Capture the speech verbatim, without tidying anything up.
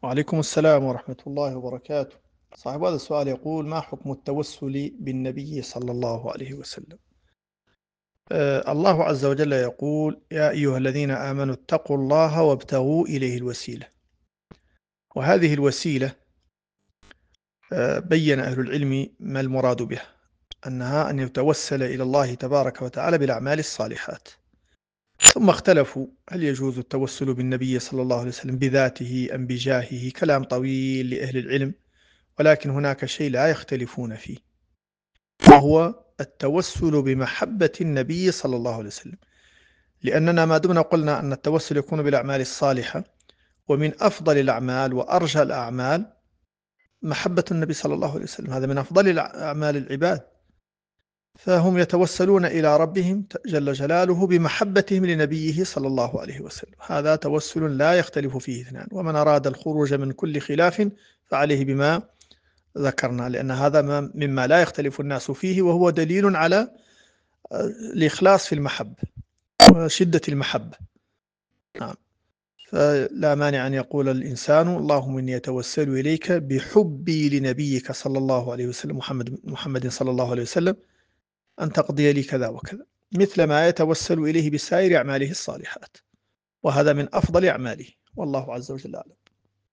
وعليكم السلام ورحمة الله وبركاته. صاحب هذا السؤال يقول: ما حكم التوسل بالنبي صلى الله عليه وسلم؟ آه الله عز وجل يقول: يا أيها الذين آمنوا اتقوا الله وابتغوا إليه الوسيلة. وهذه الوسيلة آه بين أهل العلم ما المراد بها، أنها أن يتوسل إلى الله تبارك وتعالى بالأعمال الصالحات. ثم اختلفوا: هل يجوز التوسل بالنبي صلى الله عليه وسلم بذاته أم بجاهه؟ كلام طويل لأهل العلم، ولكن هناك شيء لا يختلفون فيه، وهو التوسل بمحبة النبي صلى الله عليه وسلم. لأننا ما دمنا قلنا أن التوسل يكون بالأعمال الصالحة، ومن أفضل الأعمال وأرجى الأعمال محبة النبي صلى الله عليه وسلم، هذا من أفضل أعمال العباد. فهم يتوسلون إلى ربهم جل جلاله بمحبتهم لنبيه صلى الله عليه وسلم. هذا توسل لا يختلف فيه اثنان، ومن أراد الخروج من كل خلاف فعليه بما ذكرنا، لأن هذا مما لا يختلف الناس فيه، وهو دليل على الإخلاص في المحبة وشدة المحبة. نعم. فلا مانع أن يقول الإنسان: اللهم إني أتوسل إليك بحبي لنبيك صلى الله عليه وسلم، محمد محمد صلى الله عليه وسلم، أن تقضي لي كذا وكذا، مثل ما يتوسل إليه بسائر أعماله الصالحات، وهذا من أفضل أعماله، والله عز وجل أعلم.